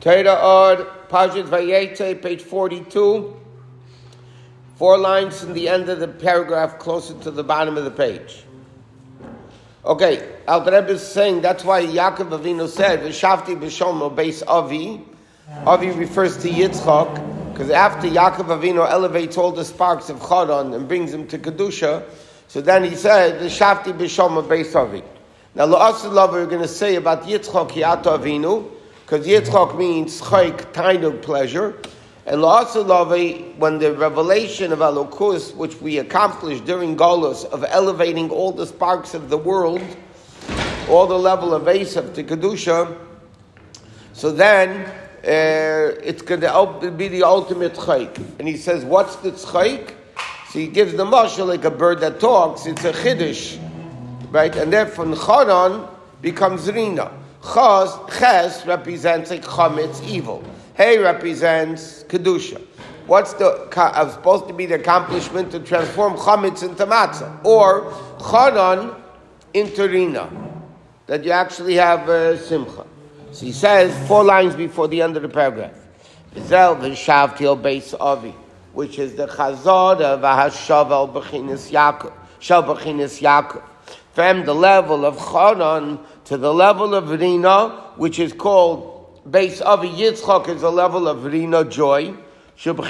Torah Od, Parashat Vayetze, page 42. 4 lines from the end of the paragraph, closer to the bottom of the page. Okay, Alter Rebbe is saying that's why Yaakov Avinu said, "V'shavti b'sholmo beis Avi." Avi refers to Yitzchak, because after Yaakov Avinu elevates all the sparks of Charan and brings him to Kedusha, so then he said, "V'shavti b'sholmo beis Avi." Now, La'aseh we're going to say about Yitzchak Yato Avinu, because Yitzchak means chayk, tainug, pleasure. And La'aseh, when the revelation of Elokus, which we accomplished during Golus, of elevating all the sparks of the world, all the level of Esav to Kedusha, so then it's going to be the ultimate chayk. And he says, what's the chayk? So he gives the mashal like a bird that talks. It's a chiddush, right? And therefore, Charan becomes Rina. Ches represents like chametz, evil. Hey represents Kedusha. What's supposed to be the accomplishment to transform chametz into matzah? Or Charan into Rina. That you actually have simcha. So he says 4 lines before the end of the paragraph. Zel v'shavti al beis Avi, which is the chazor of hashava al b'chinas Yaakov, shel b'chinas Yaakov. From the level of Charan to the level of Rina, which is called Beis Avi. Yitzchak is a level of Rina, joy. She is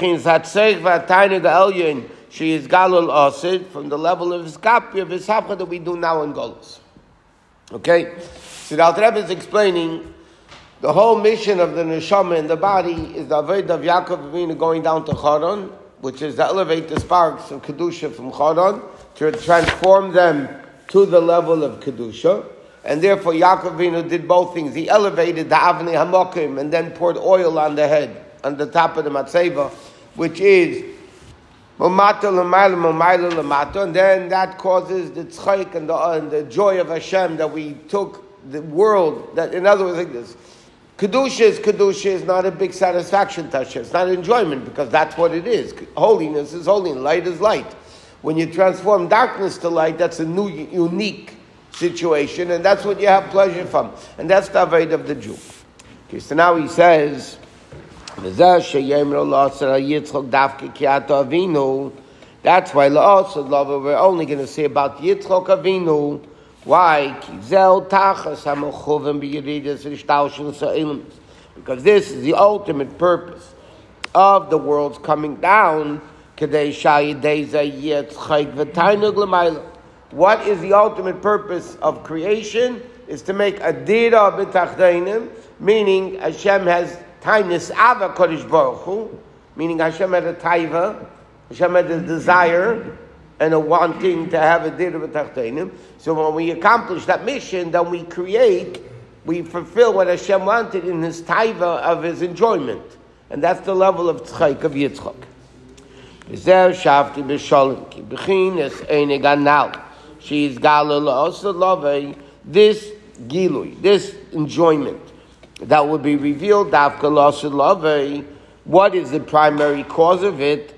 Galul Asid, from the level of Iskapia, of Ishapcha that we do now in Golus. Okay? So the Alter Rebbe is explaining the whole mission of the neshama in the body is the avodah of Yaakov Avinu going down to Charan, which is to elevate the sparks of Kedusha from Charan, to transform them to the level of Kedusha. And therefore Yaakov Avinu did both things. He elevated the Avnei Hamokim and then poured oil on the head, on the top of the Matzeva, which is Momato L'mayla, Momayla L'mato, and then that causes the tzchayk and the joy of Hashem that we took the world, that in other words like this. Kedusha is not a big satisfaction to Hashem. It's not enjoyment, because that's what it is. Holiness is holiness, light is light. When you transform darkness to light, that's a new, unique situation, and that's what you have pleasure from. And that's the avodah of the Jew. Okay, so now he says, that's why we're only going to say about Yitzchak Avinu. Why? Because this is the ultimate purpose of the world's coming down. What is the ultimate purpose of creation? Is to make a dira b'tachdeinim, meaning Hashem has tainus ava kodesh baruch hu, meaning Hashem had a taiva, Hashem had a desire and a wanting to have a dira b'tachdeinim. So when we accomplish that mission, then we fulfill what Hashem wanted in His taiva of His enjoyment, and that's the level of tzchayk of Yitzchak. She is galul also love this gilui, this enjoyment that will be revealed. Dafka also love. What is the primary cause of it?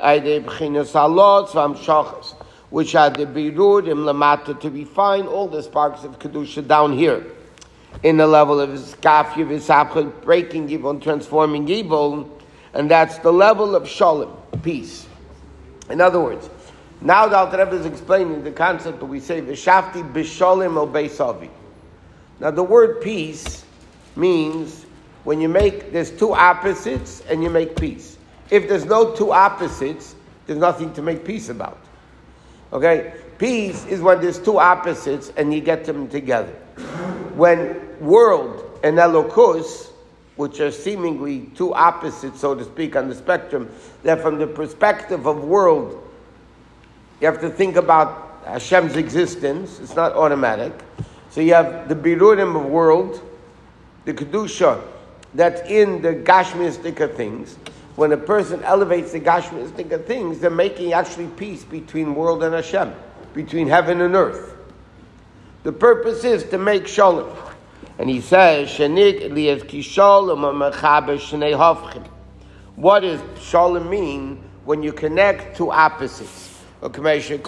Which are the birudim lamata, to refine all the sparks of kedusha down here in the level of skafia v'sapcha, breaking evil and transforming evil, and that's the level of shalom, peace. In other words, now the Alter Rebbe is explaining the concept that we say, V'shavti b'sholem o beis Avi. Now the word peace means when you there's 2 opposites and you make peace. If there's no 2 opposites, there's nothing to make peace about. Okay? Peace is when there's 2 opposites and you get them together. When world and Elokus, which are seemingly 2 opposites, so to speak, on the spectrum, that from the perspective of world, you have to think about Hashem's existence. It's not automatic. So you have the birudim of world, the kedusha that's in the gashmistic of things. When a person elevates the gashmistic of things, they're making actually peace between world and Hashem, between heaven and earth. The purpose is to make shalom. And he says, what does shalom mean when you connect 2 opposites? Like we say in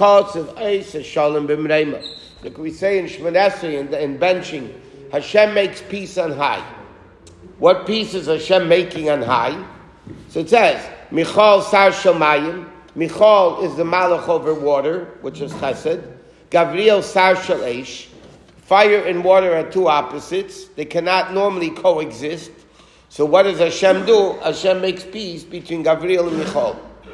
Shemon Esrei in benching, Hashem makes peace on high. What peace is Hashem making on high? So it says, Michal Sar Shamayim. Michal is the Malach over water, which is Chesed. Gavriel Sar Shel Eish. Fire and water are two opposites. They cannot normally coexist. So what does Hashem do? Hashem makes peace between Gavriel and Michal.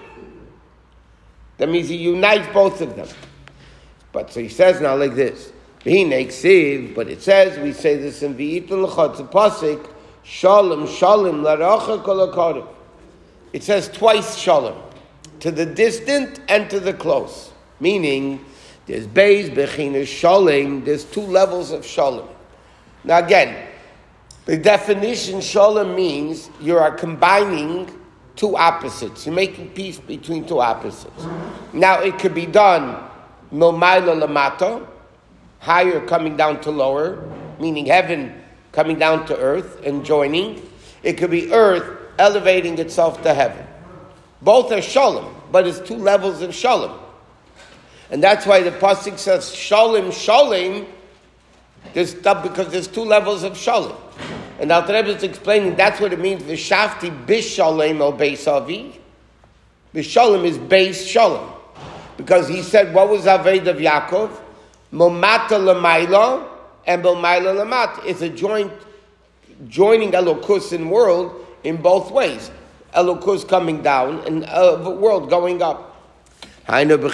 That means he unites both of them. But so he says now like this. But it says, we say this in V'yitin L'chad, it's a pasuk, Shalom, Shalom, L'racha Kol HaKarev. It says twice Shalom, to the distant and to the close. Meaning, there's Beis, Bechinas, Shalom, there's two levels of Shalom. Now again, the definition Shalom means you are combining two opposites. You're making peace between two opposites. Now it could be done Milmayla Lamata, higher coming down to lower, meaning heaven coming down to earth and joining. It could be earth elevating itself to heaven. Both are Shalom, but it's two levels of Shalom. And that's why the pasuk says Shalom, Shalom, because there's two levels of Shalom. And Alter Rebbe is explaining that's what it means, V'shafti b'shalom el beis avi. B'shalom is beis shalom. Because he said, what was Aved of Yaakov? Momata l'mayla and Bilmayla l'mata. It's a joining Elokus in world in both ways. Elokus coming down and the world going up. Like the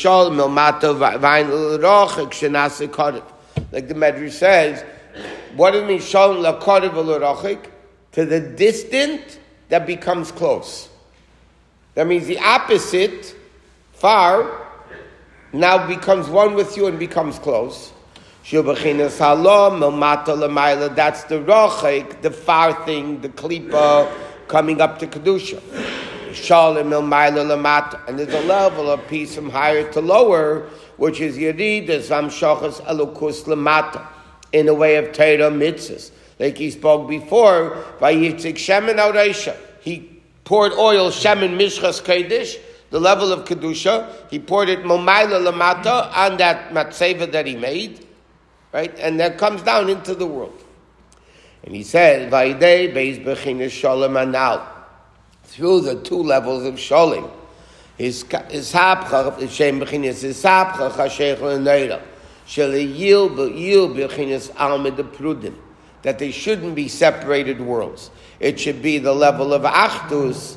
Medrash says, what does it mean, Shalom la'karev v'l'rachik? To the distant that becomes close. That means the opposite, far, now becomes one with you and becomes close. That's the rachik, the far thing, the klipa, coming up to Kedusha. Shalom l'mayla l'mata. And there's a level of peace from higher to lower, which is Yeridas v'amshachas elokus l'mata. In a way of Torah mitzvahs. Like he spoke before, Vayitzik Shemen Areisha. He poured oil, Shemen Mishchas Kodesh, the level of Kedusha. He poured it Momayla Lamata on that matzeva that he made. Right? And that comes down into the world. And he said, Vaidei Beis Bechinas Shalom Anal. Through the two levels of Shalom. His Hapcha, Shem Bechinas, his Hapcha, Chashech L'Neira. That they shouldn't be separated worlds. It should be the level of Achdus,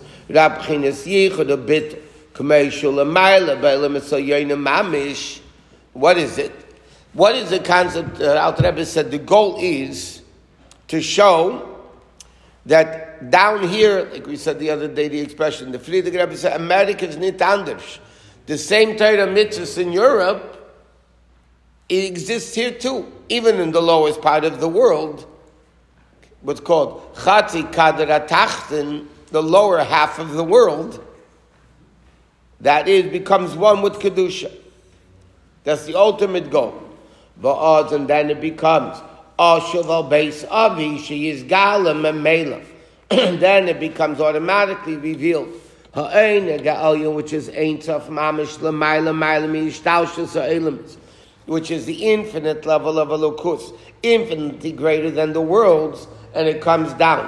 What is it? What is the concept? Alter Rebbe said the goal is to show that down here, like we said the other day, the expression, the Friedrich Rebbe said, Americans nicht anders. The same Torah mitzvahs in Europe, it exists here too, even in the lowest part of the world, what's called Chatzi Kadra Tachten, the lower half of the world, that is, becomes one with Kedusha. That's the ultimate goal. And then it becomes Ashuv al Beis Avi, she is Galam and Mela. Then it becomes automatically revealed. Ha'ein Ga'alyon, which is Ein Tov Mamish L'mayla Mayla Miyishtaushus Ha'elamis, which is the infinite level of Elokus, infinitely greater than the worlds, and it comes down.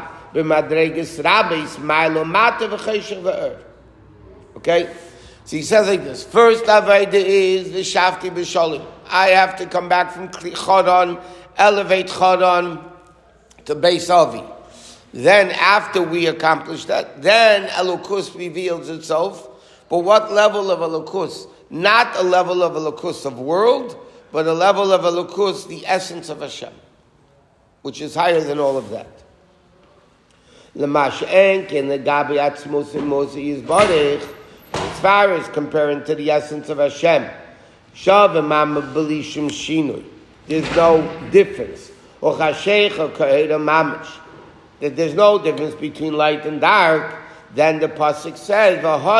Okay? So he says like this. First Aveda is the Shafti B'Shalim. I have to come back from Chodon, elevate Chodon to Beis Avi. Then after we accomplish that, then Elokus reveals itself. But what level of Elokus? Not a level of Elokus of world, but a level of Elokus, the essence of Hashem, which is higher than all of that. As far as comparing to the essence of Hashem, there's no difference. That there's no difference between light and dark. Then the pasuk says,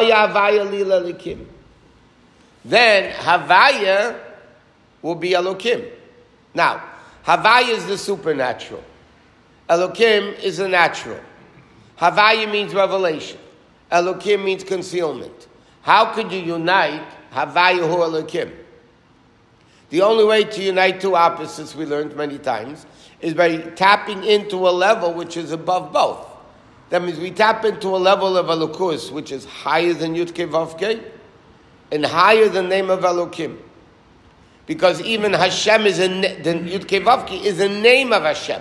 then Havaya will be Elokim. Now, Havaya is the supernatural. Elokim is the natural. Havaya means revelation. Elokim means concealment. How could you unite Havaya hu Elokim? The only way to unite two opposites, we learned many times, is by tapping into a level which is above both. That means we tap into a level of Elokus, which is higher than Yud-Kei Vav-Kei, and higher than the name of Elokim. Because even Hashem is the Yud-Kei Vav-Kei is a name of Hashem.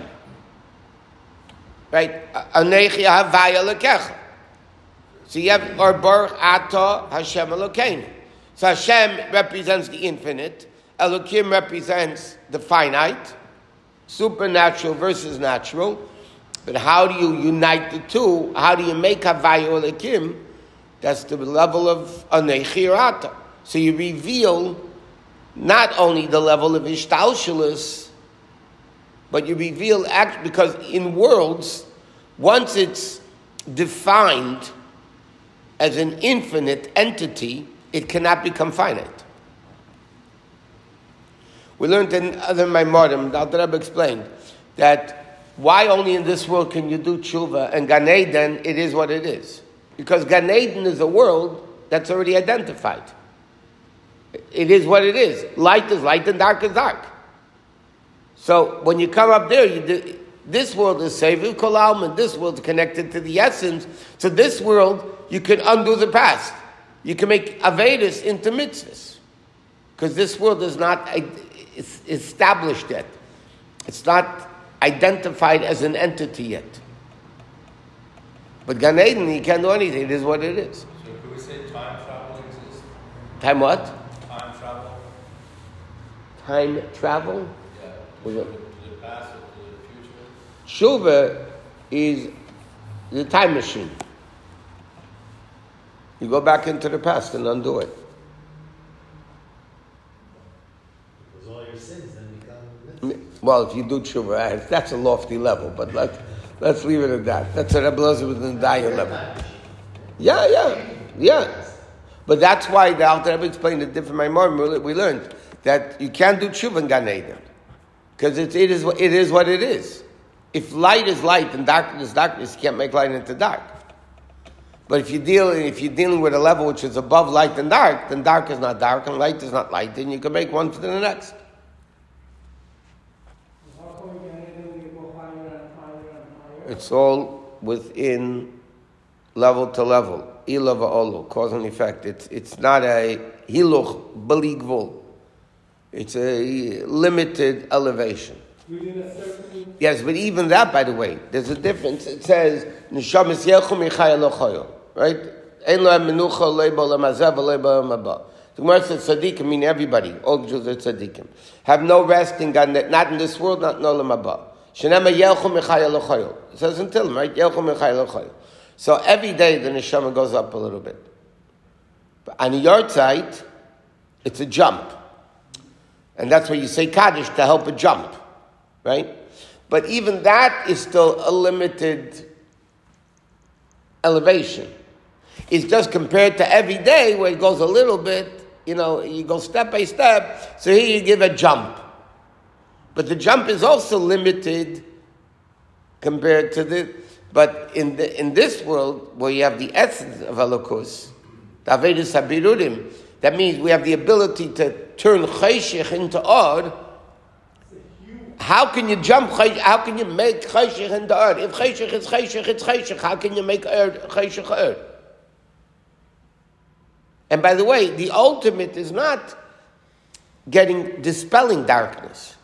Right? Anechi Havaya Lekecha. So you have or Baruch Ata Hashem Elokeinu. So Hashem represents the infinite. Elokim represents the finite. Supernatural versus natural. But how do you unite the two? How do you make Havaya Elokim? That's the level of Anechi or Ata. So you reveal not only the level of Ishtalshalis, but you reveal because in worlds, once it's defined as an infinite entity, it cannot become finite. We learned in other Maimorim, the Alter Rebbe explained, that why only in this world can you do tshuva, and Gan Eden, it is what it is. Because Gan Eden is a world that's already identified. It is what it is. Light is light and dark is dark. So when you come up there, this world is Seviv Kol Alma, this world is connected to the essence. So this world, you can undo the past. You can make Avedis into mitzvahs. Because this world is not established yet. It's not identified as an entity yet. But Gan Eden, you can't do anything. It is what it is. So could we say time travel exists? Time what? Time travel. Time travel? Yeah. To the past or to the future? Tshuva is the time machine. You go back into the past and undo it. Because all your sins then become... Well, if you do tshuva, that's a lofty level, but let's leave it at that. That's a Rebbe Elazar with the higher level. Yeah. But that's why the Alter Rebbe explained it different. We learned that you can't do tshuva in Gan Eden because it is what it is. If light is light and darkness is darkness, you can't make light into dark. But if you're dealing with a level which is above light and dark, then dark is not dark and light is not light, then you can make one to the next. It's all within level to level. Ila va'olu, cause and effect. It's not a hiluch beligvul. It's a limited elevation. Yes, but even that, by the way, there's a difference. It says, Neshamas yelchum yichaya lo choyol. Right? Ein lo menucha leibo lemazev leibo lemaba. The Gemara says tzaddikim mean everybody. All Jews are tzaddikim. Have no rest in God, not in this world, not in olam haba. Shenema yelchum yichaya lo choyol. It says in Tehillim, right? Yelchum yichaya lo choyol. So every day the neshama goes up a little bit. But on your side, it's a jump. And that's why you say Kaddish to help a jump. Right? But even that is still a limited elevation. It's just compared to every day where it goes a little bit, you go step by step. So here you give a jump. But the jump is also limited compared to but in this world where you have the essence of Elokus, the Avedis Habirudim, that means we have the ability to turn Cheshech into Or. How can you jump? How can you make Cheshech into Or? If Cheshech is Cheshech, it's Cheshech. How can you make Cheshech Or? And by the way, the ultimate is not dispelling darkness.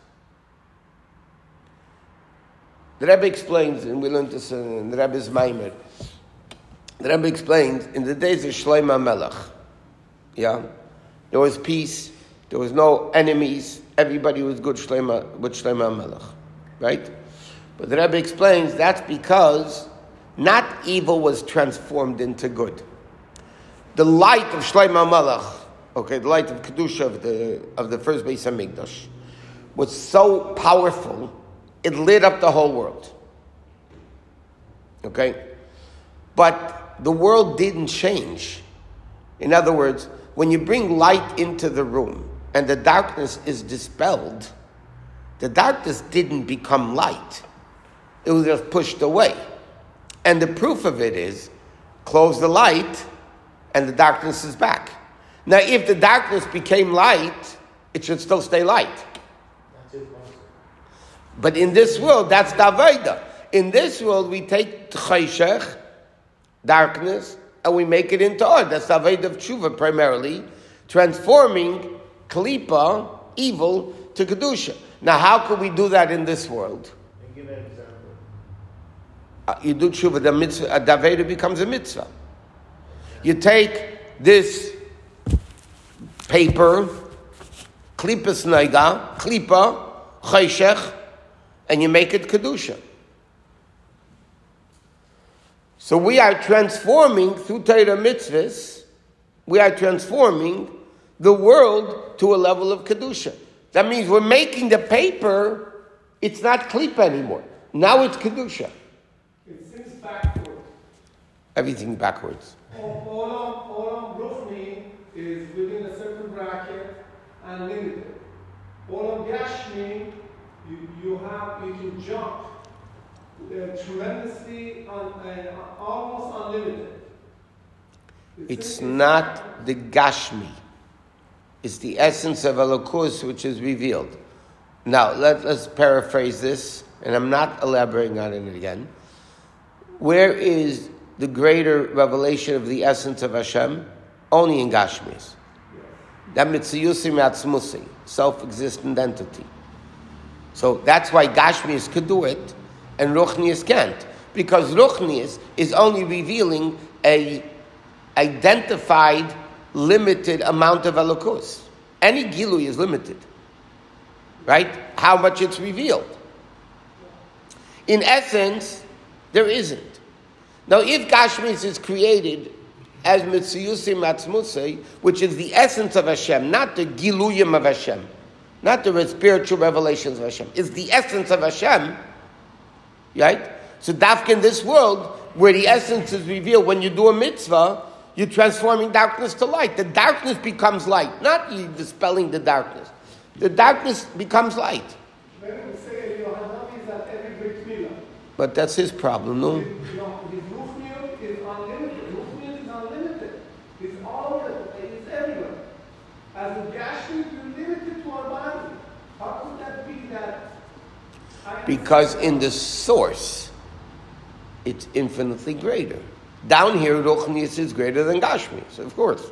The Rebbe explains, and we learned this in the Rebbe's Maimer. The Rebbe explains, in the days of Shlomo Melech, there was peace, there was no enemies, everybody was good with Shlomo Melech, right? But the Rebbe explains that's because not evil was transformed into good. The light of Shlomo Melech, the light of Kedusha of the first Beis Hamikdash, was so powerful, it lit up the whole world. Okay? But the world didn't change. In other words, when you bring light into the room and the darkness is dispelled, the darkness didn't become light. It was just pushed away. And the proof of it is, close the light and the darkness is back. Now, if the darkness became light, it should still stay light. That's it. But in this world, that's the Avodah. In this world, we take Chayshech, darkness, and we make it into Or. That's the Avodah of Tshuva primarily, transforming Kalipa, evil, to Kedusha. Now, how can we do that in this world? And give an example. You do Tshuva, the mitzvah, the Avodah becomes a mitzvah. You take this paper, Klipas Neiga, Klipa, Chayshech, and you make it Kedusha. So we are transforming, through Torah mitzvahs, we are transforming the world to a level of Kedusha. That means we're making the paper, it's not Klipa anymore. Now it's Kedusha. It seems backwards. Everything backwards. Olam Ruchni is within a certain bracket and limited. Olam Gashmi, you can jump tremendously, almost unlimited. It's not the Gashmi. It's the essence of Elokus which is revealed. Now, let's paraphrase this, and I'm not elaborating on it again. Where is the greater revelation of the essence of Hashem? Only in Gashmis. That mitzvuyusim atzmusi, self-existent entity. So that's why Gashmis could do it, and Ruchnius can't. Because Ruchnius is only revealing a identified, limited amount of Elokus. Any Gilui is limited. Right? How much it's revealed. In essence, there isn't. Now, if Gashmis is created as Mitzuyusim Atzmusei, which is the essence of Hashem, not the Giluyim of Hashem, not the spiritual revelations of Hashem, it's the essence of Hashem, right? So, dafka in this world, where the essence is revealed, when you do a mitzvah, you're transforming darkness to light. The darkness becomes light, not you dispelling the darkness. The darkness becomes light. When we say Yohanavi is at every Brit Milah. But that's his problem, no? His Ruchniut is unlimited. Ruchniut is unlimited. It's all over the place. It's everywhere. As a Gashmi, we're limited to our body. How could that be that? Because in the source, it's infinitely greater. Down here, Ruchnius is greater than Gashmis, of course.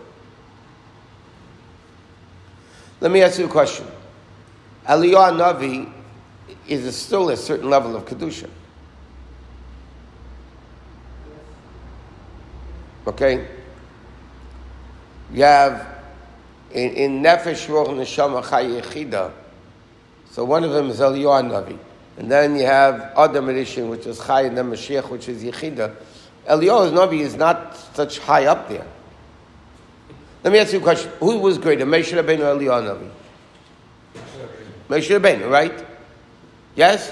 Let me ask you a question. Eliyahu Navi is still a certain level of Kedusha. Okay? You have in Nefesh Ruach Neshama Chai Yechida. So one of them is Eliyahu Navi. And then you have Adam Rishon, which is Chai, and then Mashiach, which is Yechida. Eliyahu Navi is not such high up there. Let me ask you a question. Who was greater, Moshe Rabbeinu or Eliyahu Navi? Moshe Rabbeinu, right? Yes?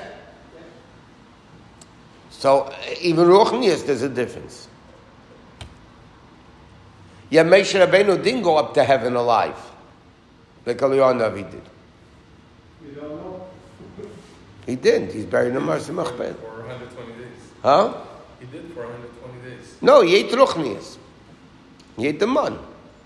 So, even Ruchnius, there's a difference. Yeah, Moshe Rabbeinu didn't go up to heaven alive, like Eliyahu Navi did. You don't know. He didn't. He's buried in Mar Machpelah. For 120 days. Huh? He did for 120 days. No, he ate Ruchnius. He ate the man.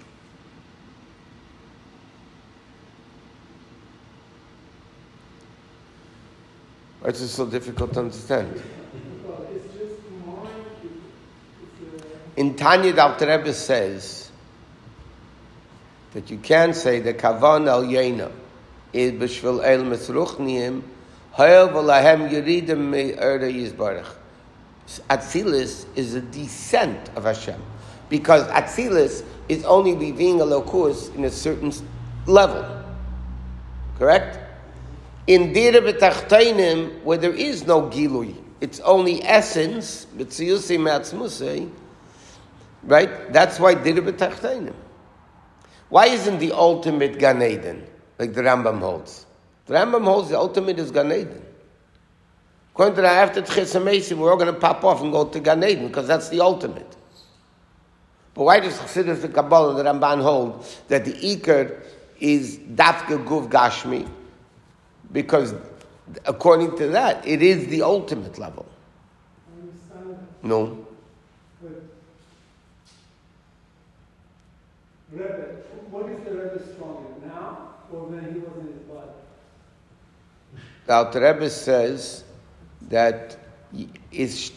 Why is it so difficult to understand? Well, it's just mind. In Tanya, the Alter Rebbe says that you can say that Kavan al Yena is b'shvil el misruchniim ha'el v'lahem yeridim me'erda yizbarach. Atzilus is a descent of Hashem, because Atzilus is only revealing a lokus in a certain level. Correct? In Dira B'Tachtainim, where there is no Gilui, it's only essence, B'tziyusei Me'atzmusei, right? That's why Dira B'Tachtainim. Why isn't the ultimate Gan Eden, like the Rambam holds? The Rambam holds the ultimate is Gan Eden. According to that, after Tchis HaMesim, we're all going to pop off and go to Gan Eden, because that's the ultimate. But why does Chassidus the Kabbalah, the Ramban, hold that the Iker is Dafka Guv Gashmi? Because according to that, it is the ultimate level. I understand that. No. But Rebbe, what is the Rebbe strong in? Now, or when he was in his body? The Alter Rebbe says that he's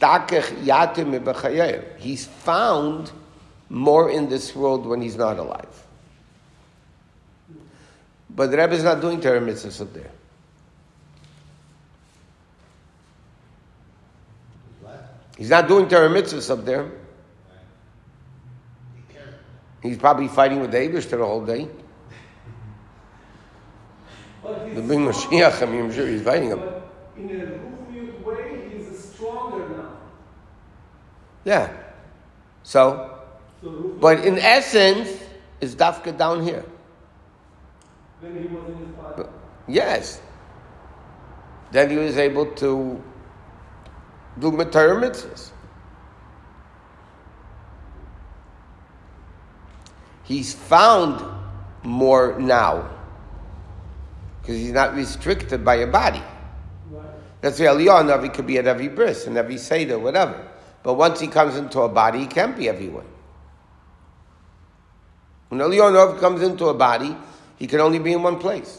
found more in this world when he's not alive. But the Rebbe is not doing Torah mitzvahs up there. What? He's not doing Torah mitzvahs up there. He can't. He's probably fighting with the Eibush the whole day. But he's The big Mashiach, I mean, I'm sure he's fighting him. But in a Ruchniut way, he's stronger now. Yeah. So, So Ruchniut, but in essence, it's Dafka down here. when he was in his body. But, yes. Then he was able to do Torah mitzvahs. He's found more now because he's not restricted by a body. Right. That's why Eliyahu Navi could be at every bris and every seder, whatever. But once he comes into a body, he can't be everywhere. When Eliyahu Navi comes into a body, he can only be in one place.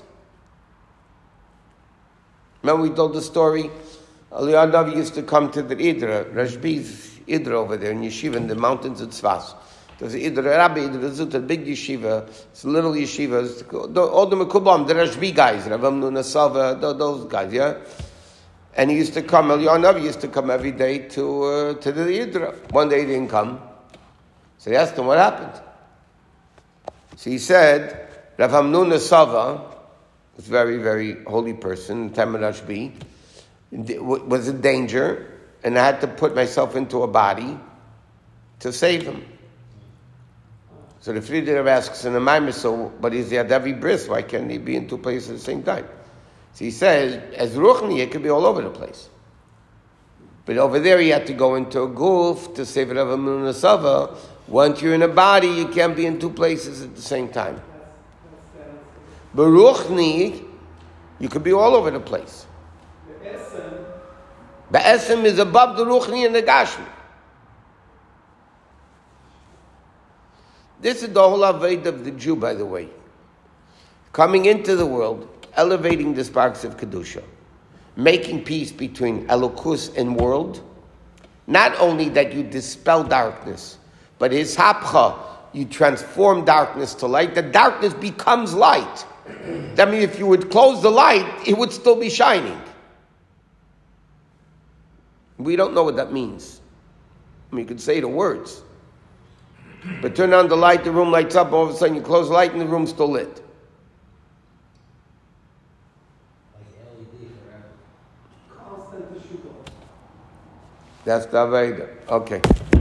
Remember we told the story? Eliyahu Navi used to come to the Idra, Rashbi's Idra over there in Yeshiva in the mountains of Tzfas. There's an Idra, Rabbi Idra Zut, a big yeshiva. It's a little yeshiva. All the Mekubam, the Rashbi guys, Rav Amnun Asava, those guys, yeah? And he used to come, Eliyahu Navi used to come every day to the Idra. One day he didn't come. So he asked him, what happened? So he said, Rav Amnun Asava was a very, very holy person, Tamar Rashbi, was in danger, and I had to put myself into a body to save him. So the Friedrich asks in the Maimer, so, but he's at every bris, why can't he be in two places at the same time? So he says, as Ruchni, it could be all over the place. But over there, he had to go into a guf to save Rav Amnun Asava. Once you're in a body, you can't be in two places at the same time. But Ruchni, you could be all over the place. The Esem is above the Ruchni and the Gashmi. This is the whole Aved of the Jew, by the way. Coming into the world, elevating the sparks of Kedusha, making peace between Elokus and world. Not only that you dispel darkness, but his hapcha, you transform darkness to light. The darkness becomes light. That means if you would close the light, it would still be shining. We don't know what that means. I mean, you could say the words. But turn on the light, the room lights up, all of a sudden you close the light and the room's still lit. Like LED forever. Constant to shoot off. That's the Aveda. Okay.